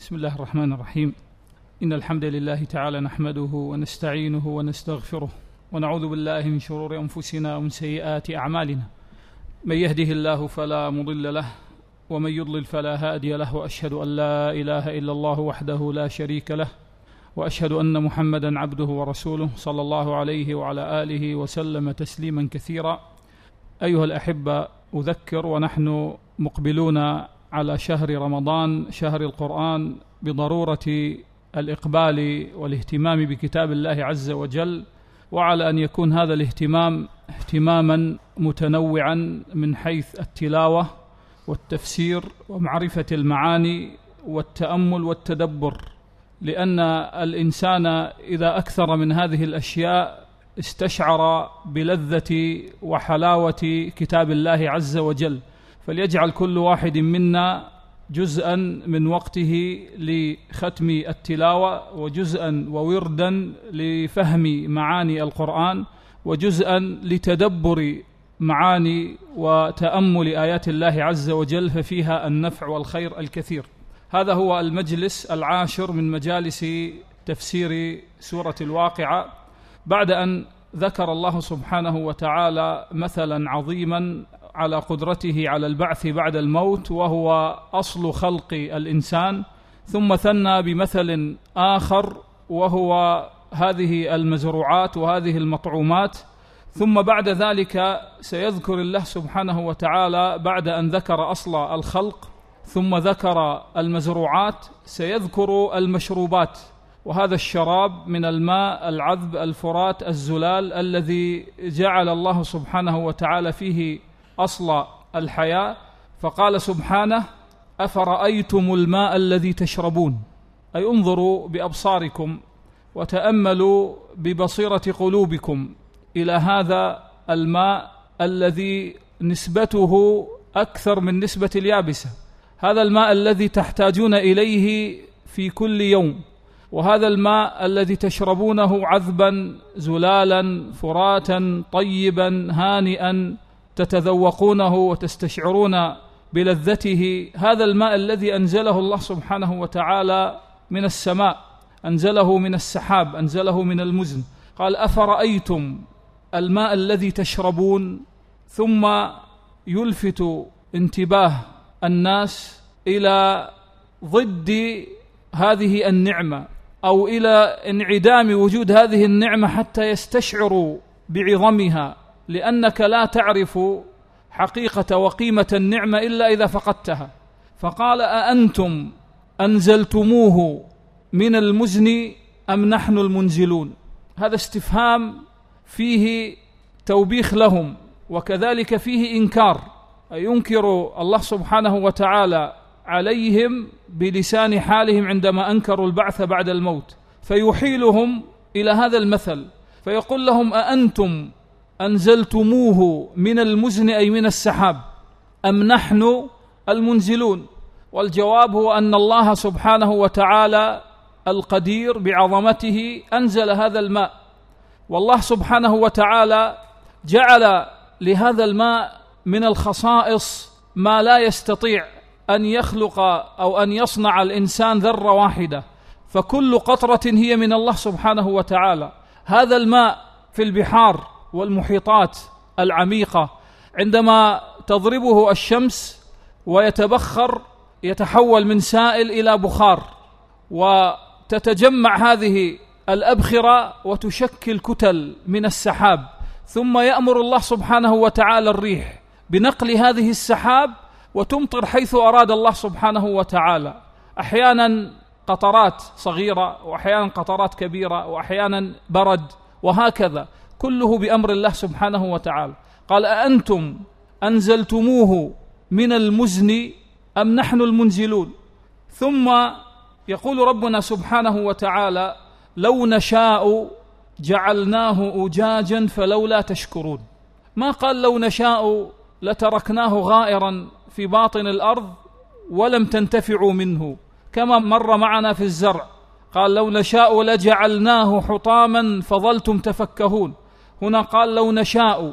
بسم الله الرحمن الرحيم. إن الحمد لله تعالى نحمده ونستعينه ونستغفره ونعوذ بالله من شرور أنفسنا ومن سيئات أعمالنا. من يهده الله فلا مضل له ومن يضلل فلا هادي له، وأشهد أن لا إله إلا الله وحده لا شريك له، وأشهد أن محمدا عبده ورسوله صلى الله عليه وعلى آله وسلم تسليما كثيرا. أيها الأحبة، أذكر ونحن مقبلون على شهر رمضان، شهر القرآن، بضرورة الإقبال والاهتمام بكتاب الله عز وجل، وعلى أن يكون هذا الاهتمام اهتماما متنوعا من حيث التلاوة والتفسير ومعرفة المعاني والتأمل والتدبر، لأن الإنسان إذا أكثر من هذه الأشياء استشعر بلذة وحلاوة كتاب الله عز وجل. فليجعل كل واحد منا جزءا من وقته لختم التلاوة، وجزءا ووردا لفهم معاني القرآن، وجزءا لتدبر معاني وتأمل آيات الله عز وجل، ففيها النفع والخير الكثير. هذا هو المجلس العاشر من مجالس تفسير سورة الواقعة، بعد أن ذكر الله سبحانه وتعالى مثلا عظيما على قدرته على البعث بعد الموت، وهو أصل خلق الإنسان، ثم ثنى بمثل آخر وهو هذه المزروعات وهذه المطعومات، ثم بعد ذلك سيذكر الله سبحانه وتعالى بعد أن ذكر أصل الخلق ثم ذكر المزروعات سيذكر المشروبات، وهذا الشراب من الماء العذب الفرات الزلال الذي جعل الله سبحانه وتعالى فيه أصل الحياة. فقال سبحانه: أفرأيتم الماء الذي تشربون، أي انظروا بأبصاركم وتأملوا ببصيرة قلوبكم إلى هذا الماء الذي نسبته أكثر من نسبة اليابسة، هذا الماء الذي تحتاجون إليه في كل يوم، وهذا الماء الذي تشربونه عذبا زلالا فراتا طيبا هانئا تتذوقونه وتستشعرون بلذته، هذا الماء الذي أنزله الله سبحانه وتعالى من السماء، أنزله من السحاب، أنزله من المزن. قال: أفرأيتم الماء الذي تشربون، ثم يلفت انتباه الناس إلى ضد هذه النعمة أو إلى انعدام وجود هذه النعمة حتى يستشعروا بعظمها، لأنك لا تعرف حقيقة وقيمة النعمة إلا إذا فقدتها. فقال: أأنتم أنزلتموه من المزن أم نحن المنزلون؟ هذا استفهام فيه توبيخ لهم، وكذلك فيه إنكار، أي ينكر الله سبحانه وتعالى عليهم بلسان حالهم عندما أنكروا البعث بعد الموت، فيحيلهم إلى هذا المثل فيقول لهم: أأنتم أنزلتموه من المزن أي من السحاب أم نحن المنزلون؟ والجواب هو أن الله سبحانه وتعالى القدير بعظمته أنزل هذا الماء، والله سبحانه وتعالى جعل لهذا الماء من الخصائص ما لا يستطيع أن يخلق أو أن يصنع الإنسان ذرة واحدة، فكل قطرة هي من الله سبحانه وتعالى. هذا الماء في البحار والمحيطات العميقة عندما تضربه الشمس ويتبخر يتحول من سائل إلى بخار، وتتجمع هذه الأبخرة وتشكل كتل من السحاب، ثم يأمر الله سبحانه وتعالى الريح بنقل هذه السحاب وتمطر حيث أراد الله سبحانه وتعالى، أحيانا قطرات صغيرة وأحيانا قطرات كبيرة وأحيانا برد، وهكذا كله بأمر الله سبحانه وتعالى. قال: أأنتم أنزلتموه من المزن أم نحن المنزلون؟ ثم يقول ربنا سبحانه وتعالى: لو نشاء جعلناه أجاجا فلولا تشكرون. ما قال لو نشاء لتركناه غائرا في باطن الأرض ولم تنتفعوا منه كما مر معنا في الزرع، قال لو نشاء لجعلناه حطاما فظلتم تفكهون. هنا قال لو نشاء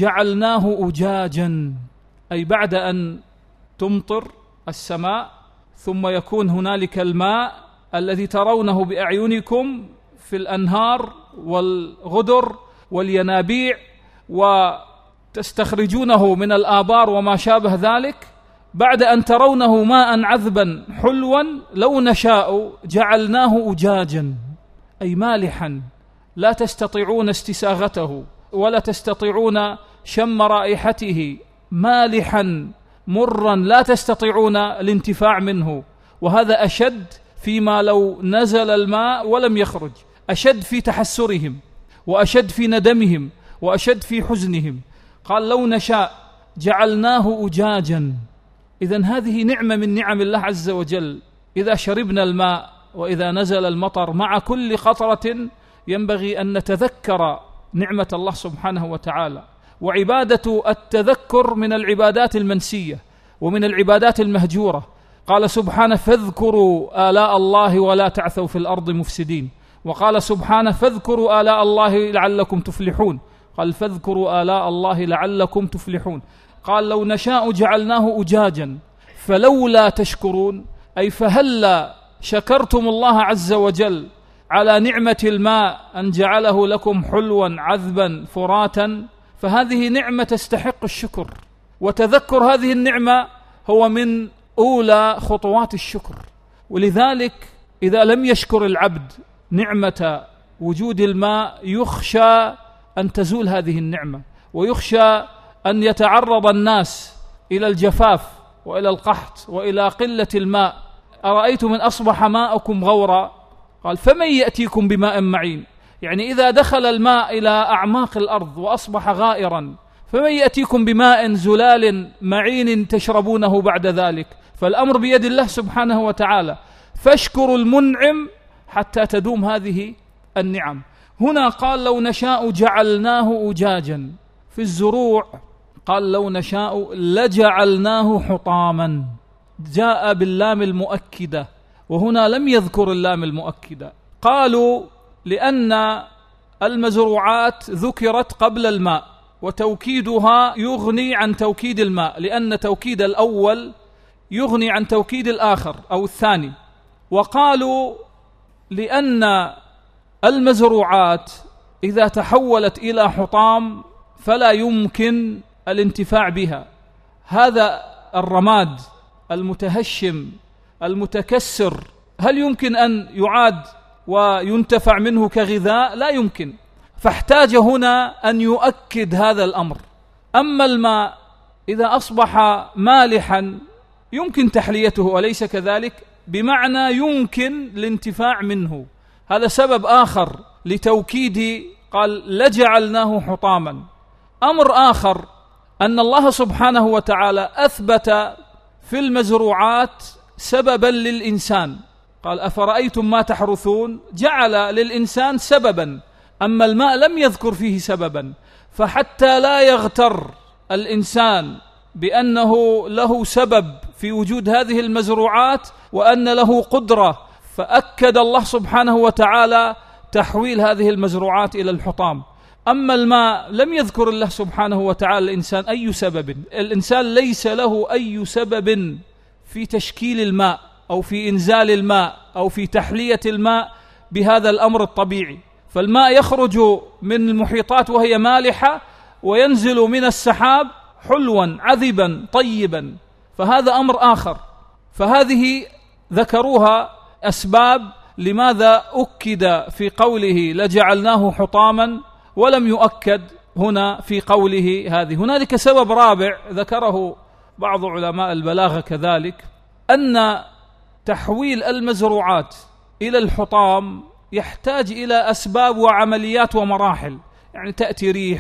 جعلناه أجاجا، أي بعد أن تمطر السماء ثم يكون هنالك الماء الذي ترونه بأعينكم في الأنهار والغدر والينابيع وتستخرجونه من الآبار وما شابه ذلك. بعد أن ترونه ماء عذبا حلوا لو نشاء جعلناه أجاجا، أي مالحا لا تستطيعون استساغته ولا تستطيعون شم رائحته، مالحا مرا لا تستطيعون الانتفاع منه. وهذا أشد فيما لو نزل الماء ولم يخرج، أشد في تحسرهم وأشد في ندمهم وأشد في حزنهم. قال لو نشاء جعلناه أجاجا. إذن هذه نعمة من نعم الله عز وجل. إذا شربنا الماء وإذا نزل المطر مع كل قطرة ينبغي أن نتذكر نعمة الله سبحانه وتعالى. وعبادة التذكر من العبادات المنسية ومن العبادات المهجورة. قال سبحانه فاذكروا آلاء الله ولا تعثوا في الأرض مفسدين. وقال سبحانه فاذكروا آلاء الله لعلكم تفلحون. قال فاذكروا آلاء الله لعلكم تفلحون. قال لو نشاء جعلناه أجاجا فلولا تشكرون، أي فهلا شكرتم الله عز وجل على نعمة الماء أن جعله لكم حلوا عذبا فراتا، فهذه نعمة تستحق الشكر. وتذكر هذه النعمة هو من أولى خطوات الشكر. ولذلك إذا لم يشكر العبد نعمة وجود الماء يخشى أن تزول هذه النعمة، ويخشى أن يتعرض الناس إلى الجفاف وإلى القحط وإلى قلة الماء. أرأيتم من أصبح ماءكم غورا؟ قال فمن يأتيكم بماء معين. يعني إذا دخل الماء إلى أعماق الأرض وأصبح غائرا فمن يأتيكم بماء زلال معين تشربونه بعد ذلك؟ فالأمر بيد الله سبحانه وتعالى، فاشكروا المنعم حتى تدوم هذه النعم. هنا قال لو نشاء جعلناه أجاجا. في الزروع قال لو نشاء لجعلناه حطاما، جاء باللام المؤكدة، وهنا لم يذكر اللام المؤكدة. قالوا لأن المزروعات ذكرت قبل الماء، وتوكيدها يغني عن توكيد الماء، لأن توكيد الأول يغني عن توكيد الآخر أو الثاني. وقالوا لأن المزروعات إذا تحولت إلى حطام فلا يمكن الانتفاع بها. هذا الرماد المتهشم المتكسر هل يمكن أن يعاد وينتفع منه كغذاء؟ لا يمكن. فاحتاج هنا أن يؤكد هذا الأمر. أما الماء إذا أصبح مالحا يمكن تحليته، وليس كذلك؟ بمعنى يمكن الانتفاع منه. هذا سبب آخر لتوكيد قال لجعلناه حطاما. أمر آخر أن الله سبحانه وتعالى أثبت في المزروعات سببا للإنسان. قال أفرأيتم ما تحرثون، جعل للإنسان سببا، أما الماء لم يذكر فيه سببا. فحتى لا يغتر الإنسان بأنه له سبب في وجود هذه المزروعات وأن له قدرة، فأكد الله سبحانه وتعالى تحويل هذه المزروعات إلى الحطام. أما الماء لم يذكر الله سبحانه وتعالى الإنسان أي سبب. الإنسان ليس له أي سبب في تشكيل الماء أو في إنزال الماء أو في تحلية الماء بهذا الأمر الطبيعي. فالماء يخرج من المحيطات وهي مالحة، وينزل من السحاب حلوا عذبا طيبا، فهذا أمر آخر. فهذه ذكروها أسباب لماذا أكد في قوله لجعلناه حطاما ولم يؤكد هنا في قوله هذه. هنالك سبب رابع ذكره بعض علماء البلاغة كذلك، أن تحويل المزروعات إلى الحطام يحتاج إلى أسباب وعمليات ومراحل. يعني تأتي ريح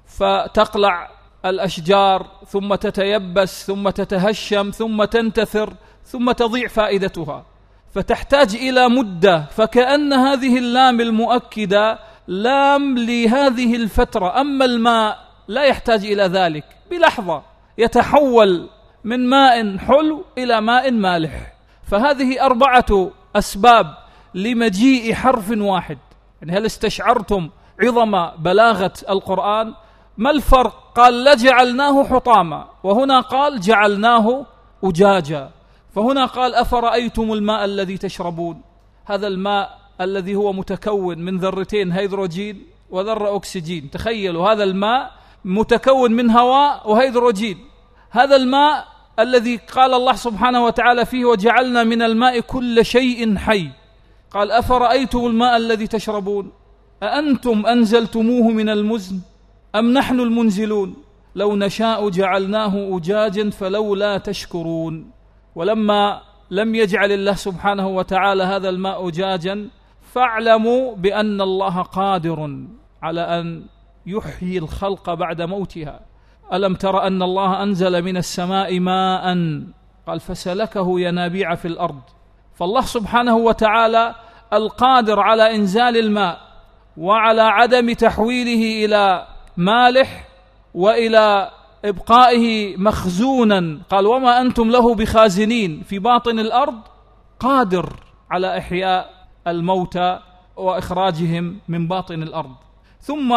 فتقلع الأشجار، ثم تتيبس، ثم تتهشم، ثم تنتثر، ثم تضيع فائدتها، فتحتاج إلى مدة. فكأن هذه اللام المؤكدة لام لهذه الفترة. أما الماء لا يحتاج إلى ذلك، بلحظة يتحول من ماء حلو إلى ماء مالح. فهذه 4 أسباب لمجيء حرف واحد. يعني هل استشعرتم عظم بلاغة القرآن؟ ما الفرق؟ قال لجعلناه حطاما، وهنا قال جعلناه أجاجا. فهنا قال أفرأيتم الماء الذي تشربون، هذا الماء الذي هو متكون من ذرتين هيدروجين وذرة أكسجين. تخيلوا هذا الماء متكون من هواء وهيدروجين، هذا الماء الذي قال الله سبحانه وتعالى فيه وجعلنا من الماء كل شيء حي. قال أفرأيتم الماء الذي تشربون أأنتم أنزلتموه من المزن أم نحن المنزلون لو نشاء جعلناه أجاجا فلولا تشكرون. ولما لم يجعل الله سبحانه وتعالى هذا الماء أجاجا فاعلموا بأن الله قادر على أن يحيي الخلق بعد موتها. ألم تر أن الله أنزل من السماء ماء قال فسلكه ينابيع في الأرض. فالله سبحانه وتعالى القادر على إنزال الماء وعلى عدم تحويله إلى مالح وإلى إبقائه مخزونا، قال وما أنتم له بخازنين في باطن الأرض، قادر على إحياء الموتى وإخراجهم من باطن الأرض. ثم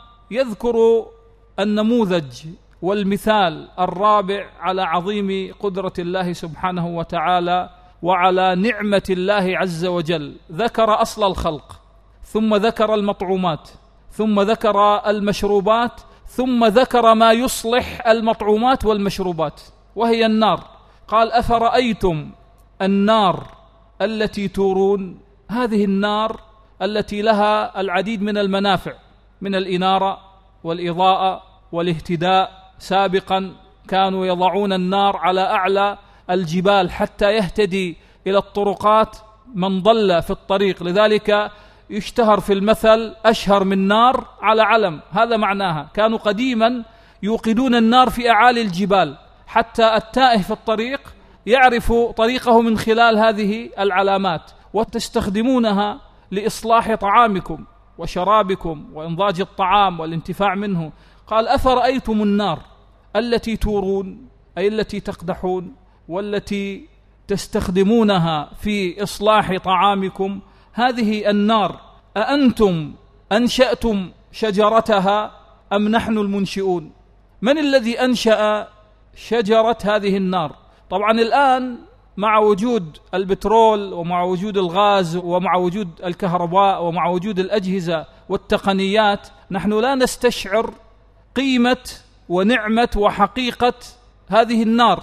يذكر النموذج والمثال الرابع على عظيم قدرة الله سبحانه وتعالى وعلى نعمة الله عز وجل. ذكر أصل الخلق، ثم ذكر المطعومات، ثم ذكر المشروبات، ثم ذكر ما يصلح المطعومات والمشروبات وهي النار. قال أفرأيتم النار التي تورون، هذه النار التي لها العديد من المنافع من الإنارة والإضاءة والاهتداء. سابقا كانوا يضعون النار على أعلى الجبال حتى يهتدي إلى الطرقات من ضل في الطريق، لذلك يشتهر في المثل أشهر من نار على علم، هذا معناها. كانوا قديما يوقدون النار في أعالي الجبال حتى التائه في الطريق يعرف طريقه من خلال هذه العلامات، وتستخدمونها لإصلاح طعامكم وشرابكم وإنضاج الطعام والانتفاع منه. قال أفرأيتم النار التي تورون، أي التي تقدحون والتي تستخدمونها في إصلاح طعامكم، هذه النار أأنتم أنشأتم شجرتها أم نحن المنشئون؟ من الذي أنشأ شجرة هذه النار؟ طبعا الآن مع وجود البترول ومع وجود الغاز ومع وجود الكهرباء ومع وجود الأجهزة والتقنيات نحن لا نستشعر قيمة ونعمة وحقيقة هذه النار.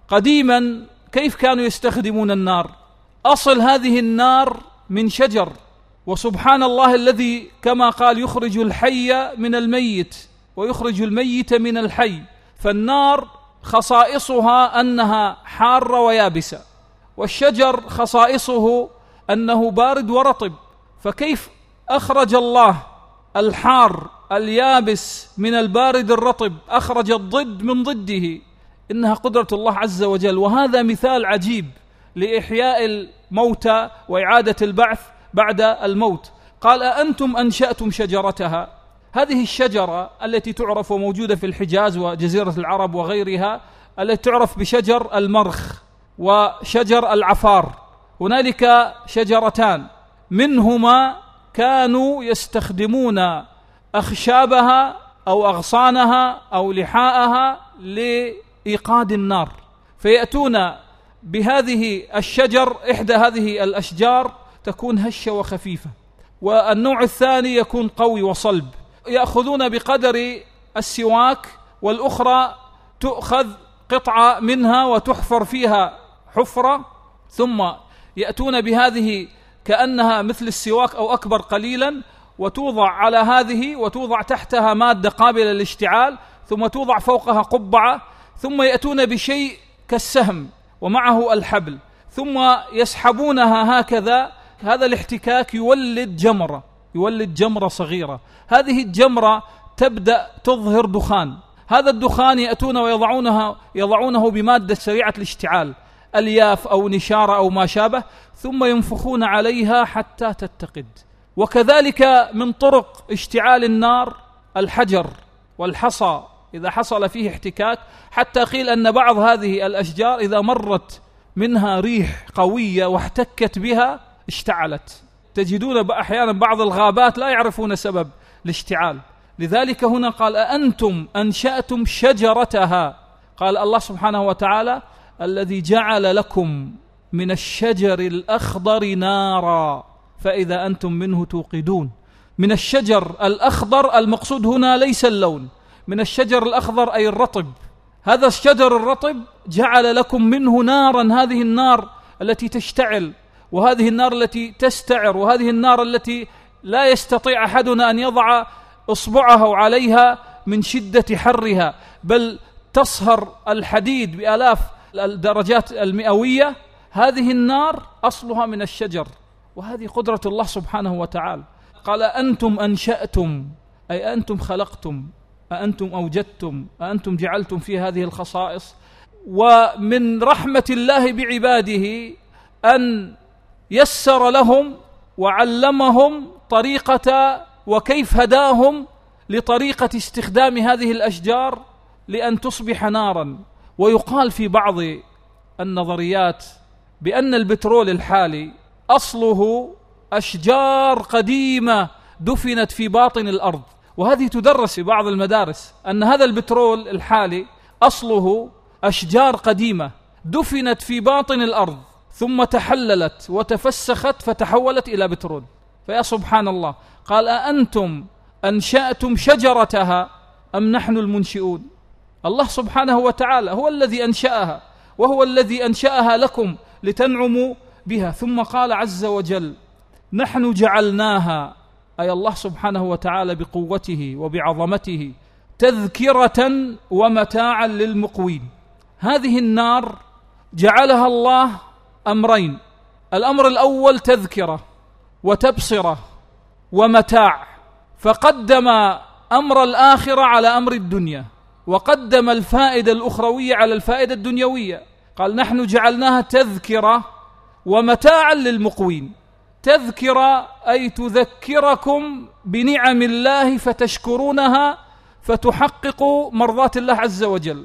قديما كيف كانوا يستخدمون النار؟ أصل هذه النار من شجر، وسبحان الله الذي كما قال يخرج الحي من الميت ويخرج الميت من الحي. فالنار خصائصها أنها حارة ويابسة، والشجر خصائصه أنه بارد ورطب. فكيف أخرج الله الحار اليابس من البارد الرطب؟ أخرج الضد من ضده، إنها قدرة الله عز وجل. وهذا مثال عجيب لإحياء الموتى وإعادة البعث بعد الموت. قال أأنتم أنشأتم شجرتها، هذه الشجرة التي تعرف وموجودة في الحجاز وجزيرة العرب وغيرها، التي تعرف بشجر المرخ وشجر العفار. هنالك شجرتان منهما كانوا يستخدمون أخشابها أو أغصانها أو لحاءها لإيقاد النار، فيأتون بهذه الشجر، إحدى هذه الأشجار تكون هشة وخفيفة، والنوع الثاني يكون قوي وصلب. يأخذون بقدر السواك، والأخرى تؤخذ قطعة منها وتحفر فيها حفرة، ثم يأتون بهذه كأنها مثل السواك أو أكبر قليلا، وتوضع على هذه وتوضع تحتها مادة قابلة للاشتعال، ثم توضع فوقها قبعة، ثم يأتون بشيء كالسهم ومعه الحبل، ثم يسحبونها هكذا. هذا الاحتكاك يولد جمرة صغيرة. هذه الجمرة تبدأ تظهر دخان، هذا الدخان يأتون يضعونه بمادة سريعة الاشتعال، ألياف أو نشارة أو ما شابه، ثم ينفخون عليها حتى تتقد. وكذلك من طرق اشتعال النار الحجر والحصى إذا حصل فيه احتكاك، حتى قيل أن بعض هذه الأشجار إذا مرت منها ريح قوية واحتكت بها اشتعلت. تجدون أحيانا بعض الغابات لا يعرفون سبب الاشتعال. لذلك هنا قال أأنتم أنشأتم شجرتها، قال الله سبحانه وتعالى الذي جعل لكم من الشجر الأخضر نارا فإذا أنتم منه توقدون. من الشجر الأخضر المقصود هنا ليس اللون، من الشجر الأخضر أي الرطب. هذا الشجر الرطب جعل لكم منه نارا، هذه النار التي تشتعل، وهذه النار التي تستعر، وهذه النار التي لا يستطيع أحدنا أن يضع إصبعه عليها من شدة حرها، بل تصهر الحديد بآلاف الدرجات المئوية. هذه النار أصلها من الشجر، وهذه قدرة الله سبحانه وتعالى. قال أنتم أنشأتم، أي أنتم خلقتم، أأنتم أوجدتم، أأنتم جعلتم في هذه الخصائص. ومن رحمة الله بعباده أن يسر لهم وعلمهم طريقة وكيف هداهم لطريقة استخدام هذه الأشجار لأن تصبح نارا. ويقال في بعض النظريات بأن البترول الحالي أصله أشجار قديمة دفنت في باطن الأرض، وهذه تدرس في بعض المدارس أن هذا البترول الحالي أصله أشجار قديمة دفنت في باطن الأرض ثم تحللت وتفسخت فتحولت إلى بترول. فيا سبحان الله، قال أأنتم أنشأتم شجرتها أم نحن المنشئون؟ الله سبحانه وتعالى هو الذي أنشأها، وهو الذي أنشأها لكم لتنعموا بها. ثم قال عز وجل نحن جعلناها، أي الله سبحانه وتعالى بقوته وبعظمته، تذكرة ومتاعا للمقوين. هذه النار جعلها الله أمرين: الأمر الأول تذكرة وتبصرة ومتاع، فقدم أمر الآخرة على أمر الدنيا، وقدم الفائدة الأخروية على الفائدة الدنيوية. قال نحن جعلناها تذكرة ومتاعا للمقوين. تذكرة أي تذكركم بنعم الله فتشكرونها فتحققوا مرضات الله عز وجل،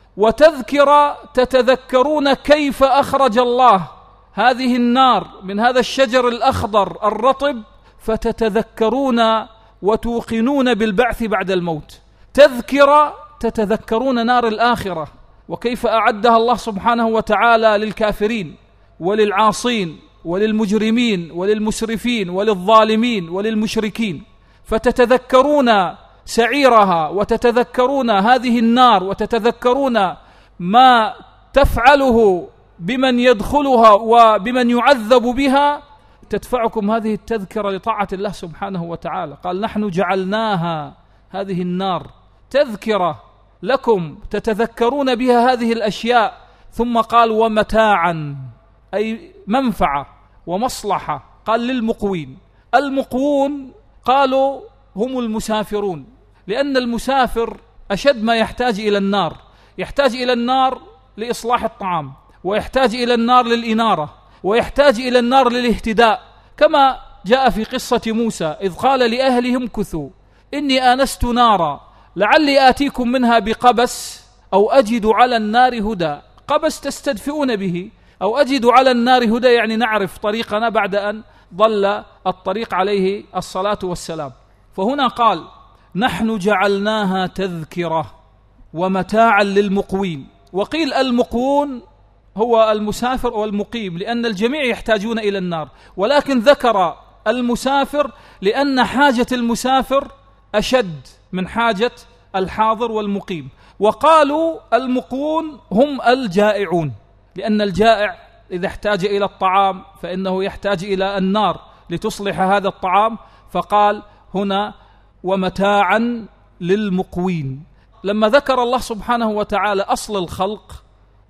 وتذكرة تتذكرون كيف أخرج الله هذه النار من هذا الشجر الأخضر الرطب فتتذكرون وتوقنون بالبعث بعد الموت. تذكرة تتذكرون نار الآخرة وكيف أعدها الله سبحانه وتعالى للكافرين وللعاصين وللمجرمين وللمسرفين وللظالمين وللمشركين، فتتذكرون سعيرها وتتذكرون هذه النار وتتذكرون ما تفعله بمن يدخلها وبمن يعذب بها. تدفعكم هذه التذكرة لطاعة الله سبحانه وتعالى. قال نحن جعلناها، هذه النار تذكرة لكم تتذكرون بها هذه الأشياء. ثم قال ومتاعا، أي منفعة ومصلحة. قال للمقوين. المقوون قالوا هم المسافرون، لأن المسافر أشد ما يحتاج إلى النار، يحتاج إلى النار لإصلاح الطعام، ويحتاج إلى النار للإنارة، ويحتاج إلى النار للاهتداء، كما جاء في قصة موسى إذ قال لأهلهم كثوا إني آنست نارا لعلي آتيكم منها بقبس أو أجد على النار هدى. قبس تستدفئون به، أو أجد على النار هدى يعني نعرف طريقنا بعد أن ضل الطريق عليه الصلاة والسلام. فهنا قال نحن جعلناها تذكرة ومتاعا للمقوين. وقيل المقوون هو المسافر والمقيم، لأن الجميع يحتاجون إلى النار، ولكن ذكر المسافر لأن حاجة المسافر أشد من حاجة الحاضر والمقيم. وقالوا المقوون هم الجائعون، لأن الجائع إذا احتاج إلى الطعام فإنه يحتاج إلى النار لتصلح هذا الطعام. فقال هنا ومتاعا للمقوين. لما ذكر الله سبحانه وتعالى أصل الخلق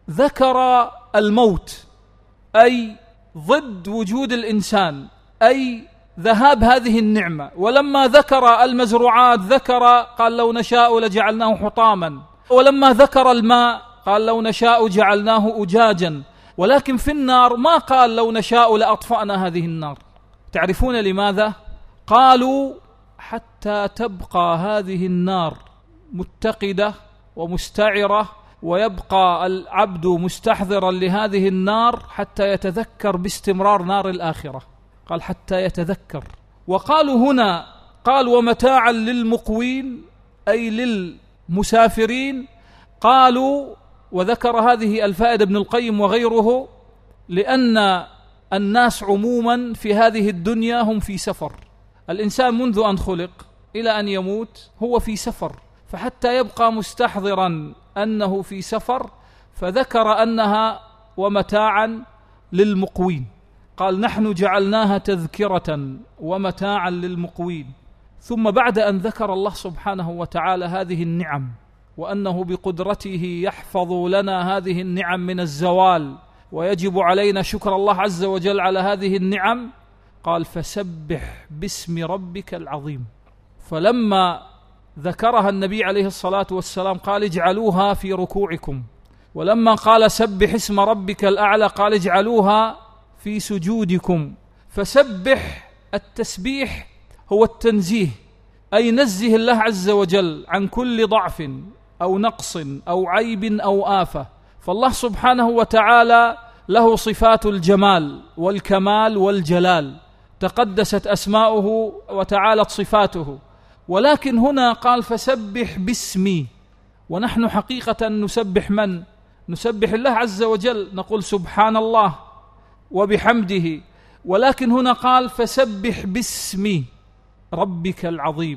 ذكر الموت، أي ضد وجود الإنسان، أي ذهاب هذه النعمة. ولما ذكر المزروعات ذكر قال لو نشاء لجعلناه حطاما، ولما ذكر الماء قال لو نشاء جعلناه أجاجا. ولكن في النار ما قال لو نشاء لأطفأنا هذه النار. تعرفون لماذا؟ قالوا حتى تبقى هذه النار متقدة ومستعرة، ويبقى العبد مستحضرا لهذه النار حتى يتذكر باستمرار نار الآخرة. قال حتى يتذكر. وقالوا هنا قال ومتاعا للمقوين أي للمسافرين. قالوا وذكر هذه الفائدة ابن القيم وغيره لأن الناس عموما في هذه الدنيا هم في سفر. الإنسان منذ أن خلق إلى أن يموت هو في سفر، فحتى يبقى مستحضرا أنه في سفر فذكر أنها ومتاعا للمقوين. قال نحن جعلناها تذكرة ومتاعا للمقوين. ثم بعد أن ذكر الله سبحانه وتعالى هذه النعم وأنه بقدرته يحفظ لنا هذه النعم من الزوال ويجب علينا شكر الله عز وجل على هذه النعم، قال فسبح باسم ربك العظيم. فلما ذكرها النبي عليه الصلاة والسلام قال اجعلوها في ركوعكم، ولما قال سبح اسم ربك الأعلى قال اجعلوها في سجودكم. فسبح، التسبيح هو التنزيه، أي نزه الله عز وجل عن كل ضعف أو نقص أو عيب أو آفة. فالله سبحانه وتعالى له صفات الجمال والكمال والجلال، تقدست أسماؤه وتعالت صفاته، ولكن هنا قال فسبح باسمي. ونحن حقيقة نسبح من؟ نسبح الله عز وجل، نقول سبحان الله وبحمده، ولكن هنا قال فسبح باسم ربك العظيم.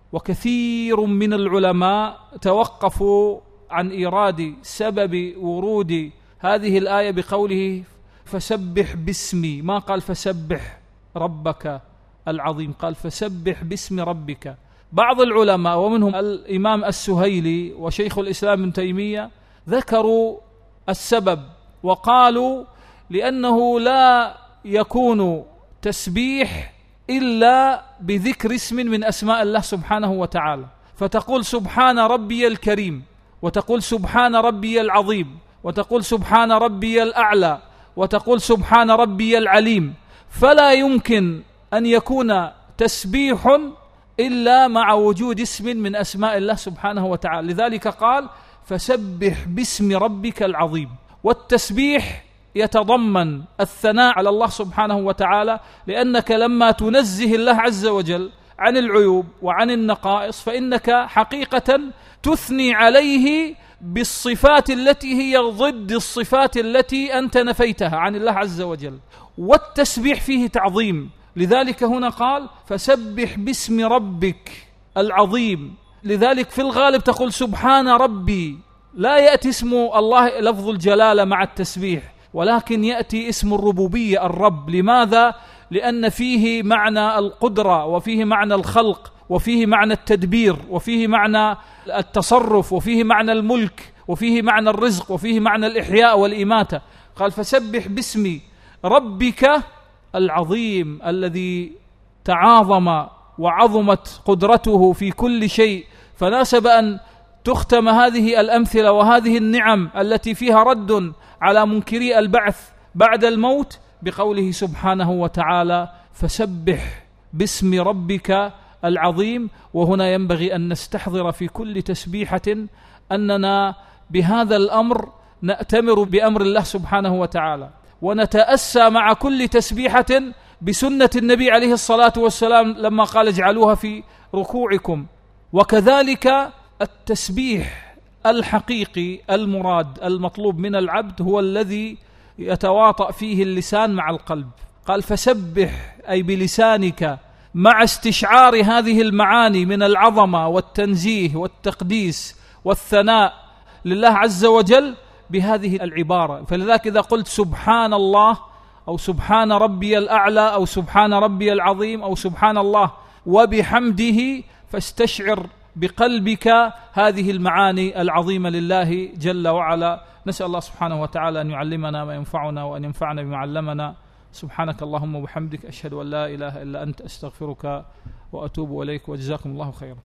وكثير من العلماء توقفوا عن إيراد سبب ورود هذه الآية بقوله فسبح باسمي، ما قال فسبح ربك العظيم، قال فسبح باسم ربك. بعض العلماء ومنهم الإمام السهيلي وشيخ الإسلام ابن تيمية ذكروا السبب وقالوا لأنه لا يكون تسبيح إلا بذكر اسم من أسماء الله سبحانه وتعالى، فتقول سبحان ربي الكريم، وتقول سبحان ربي العظيم، وتقول سبحان ربي الأعلى، وتقول سبحان ربي العليم. فلا يمكن أن يكون تسبيح إلا مع وجود اسم من أسماء الله سبحانه وتعالى. لذلك قال فسبح باسم ربك العظيم. والتسبيح يتضمن الثناء على الله سبحانه وتعالى، لأنك لما تنزه الله عز وجل عن العيوب وعن النقائص فإنك حقيقة تثني عليه بالصفات التي هي ضد الصفات التي أنت نفيتها عن الله عز وجل. والتسبيح فيه تعظيم، لذلك هنا قال فسبح باسم ربك العظيم. لذلك في الغالب تقول سبحان ربي، لا يأتي اسم الله لفظ الجلالة مع التسبيح، ولكن يأتي اسم الربوبية الرب. لماذا؟ لأن فيه معنى القدرة، وفيه معنى الخلق، وفيه معنى التدبير، وفيه معنى التصرف، وفيه معنى الملك، وفيه معنى الرزق، وفيه معنى الإحياء والإماتة. قال فسبح باسم ربك العظيم الذي تعاظم وعظمت قدرته في كل شيء. فناسب أن تختم هذه الأمثلة وهذه النعم التي فيها رد على منكري البعث بعد الموت بقوله سبحانه وتعالى فسبح باسم ربك العظيم. وهنا ينبغي أن نستحضر في كل تسبيحة أننا بهذا الأمر نأتمر بأمر الله سبحانه وتعالى، ونتأسى مع كل تسبيحة بسنة النبي عليه الصلاة والسلام لما قال اجعلوها في ركوعكم. وكذلك التسبيح الحقيقي المراد المطلوب من العبد هو الذي يتواطأ فيه اللسان مع القلب. قال فسبح أي بلسانك مع استشعار هذه المعاني من العظمة والتنزيه والتقديس والثناء لله عز وجل بهذه العبارة. فلذلك إذا قلت سبحان الله أو سبحان ربي الأعلى أو سبحان ربي العظيم أو سبحان الله وبحمده فاستشعر بقلبك هذه المعاني العظيمة لله جل وعلا. نسأل الله سبحانه وتعالى أن يعلمنا ما ينفعنا وأن ينفعنا بما علمنا. سبحانك اللهم وبحمدك أشهد أن لا إله إلا أنت أستغفرك وأتوب إليك، وجزاكم الله خيرا.